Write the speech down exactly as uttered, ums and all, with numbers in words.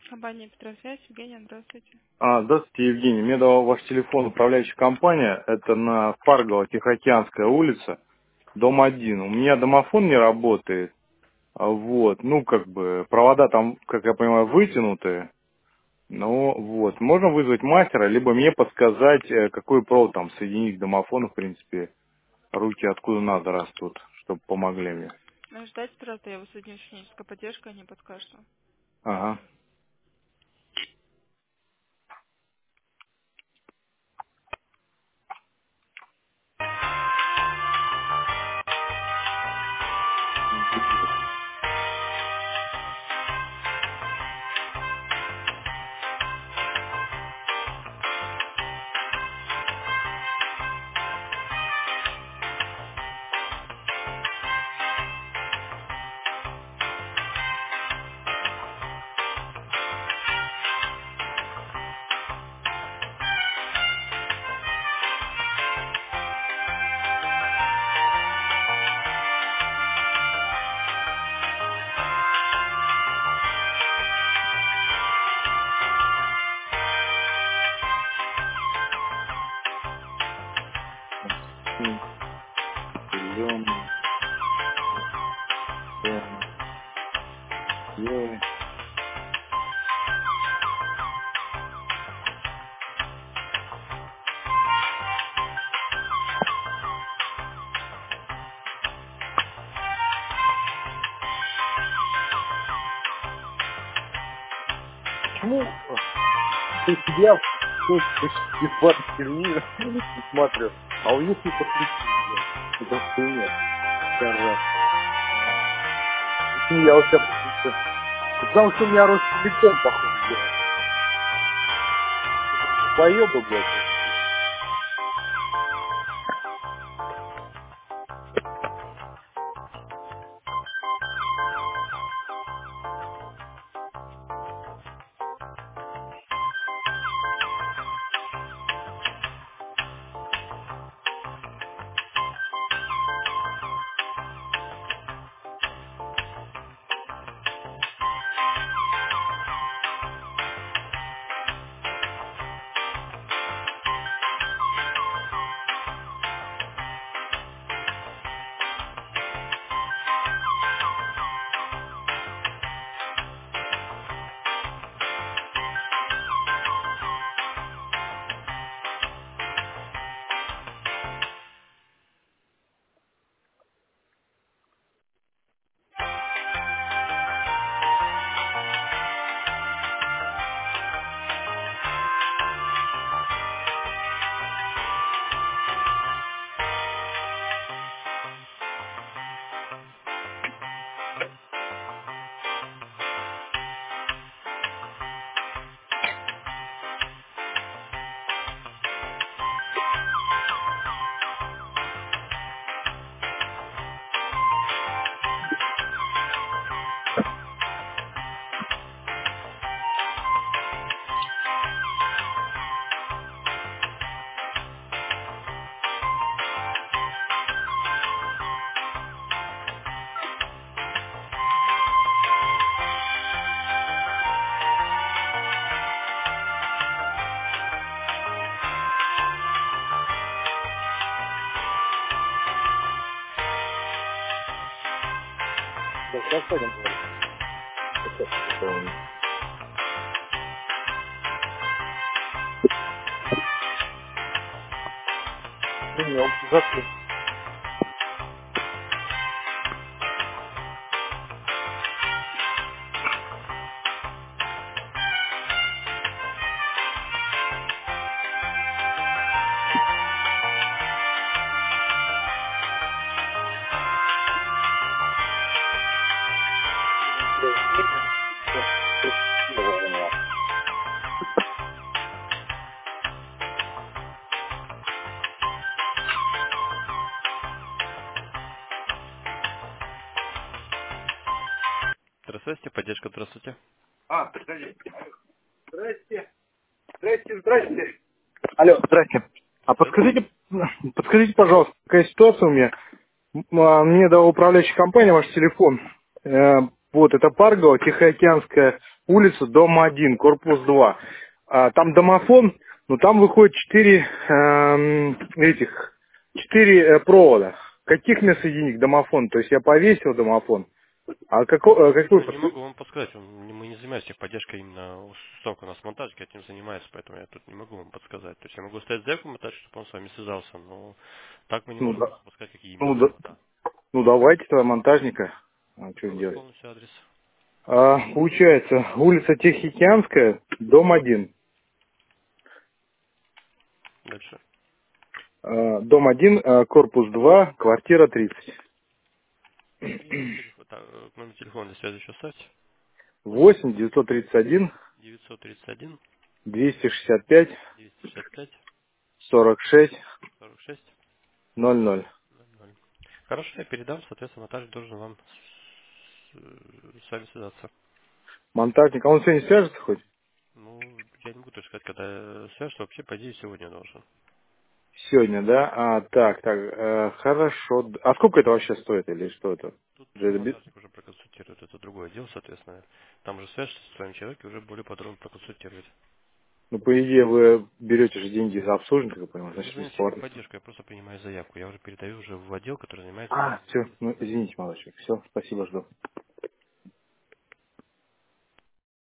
Компания Петросвязь. Евгения, здравствуйте. А, здравствуйте, Евгений. Мне дал ваш телефон управляющая компания. Это на Фаргово, Тихоокеанская улица, дом один. У меня домофон не работает. А, Вот, ну, как бы, провода там, как я понимаю, вытянутые. Ну, вот, можно вызвать мастера, либо мне подсказать, э, какой провод там соединить к домофону, в принципе, руки откуда надо растут, чтобы помогли мне. Ну, ждать, пожалуйста, я вас соединю с технической поддержкой, они подскажут вам. Ага. Зеленый, зеленый, белый. Почему у тебя тут бесплатно термин не смотрю, а у них не подключили, блядь. Это хуйня. Короче. Почему я у тебя подключил? Потому что у меня Ростелеком, походу, делает. Поеба, блядь. Да, сейчас пойдем говорить. Сейчас, это, ну, не, он закрыт. Здравствуйте, поддержка, здравствуйте. А, подожди. Здрасте. Здрасте, здрасте. Алло, здрасте. А Здравствуйте. подскажите, подскажите, пожалуйста, какая ситуация у меня? М, а, Мне дала управляющая компания ваш телефон. Э, Вот, это Паргова, Тихоокеанская улица, дом один, корпус два. А, там домофон, но там выходит четыре эм, этих, четыре э, провода. Каких мне соединить к домофону? То есть я повесил домофон. А какой, э, какой Ну, не посл- могу вам подсказать, он- не- мы не занимаемся техподдержкой именно установка у нас монтажники этим занимается, поэтому я тут не могу вам подсказать. То есть я могу ставить заявку монтаж, чтобы он с вами связался, но так мы не ну, можем да, просто подсказать, какие именно ну, да, провода. ну давайте тогда монтажника. А, что Какой у вас делать? полностью адрес? А, получается, улица Тихоокеанская, дом один. Дальше. А, дом один, а, корпус два, квартира тридцать. И телефон, так, э, номер телефона для связи еще ставьте. восемь девятьсот тридцать один девятьсот тридцать один двести шестьдесят пять двести шестьдесят пять сорок шесть сорок шесть ноль ноль. ноль ноль. Хорошо, я передам, соответственно, монтаж должен вам с, э, с вами связаться. Монтажник, а он сегодня свяжется хоть? Ну, я не буду точно сказать, когда э, свяжется, вообще, по идее, сегодня должен. Сегодня, да? А, так, так, э, хорошо. А сколько это вообще стоит или что это? Тут Же это би- монтажник уже проконсультирует, это другое дело, соответственно. Там уже свяжется с вами человек и уже более подробно проконсультирует. Ну, по идее, вы берете же деньги за обслуживание, как я понимаю, Вы значит, звоните бесплатно. техподдержку, я просто принимаю заявку. Я уже передаю уже в отдел, который занимается А, именно все, этим ну, вопросом. извините, молодой человек. Все, спасибо, жду.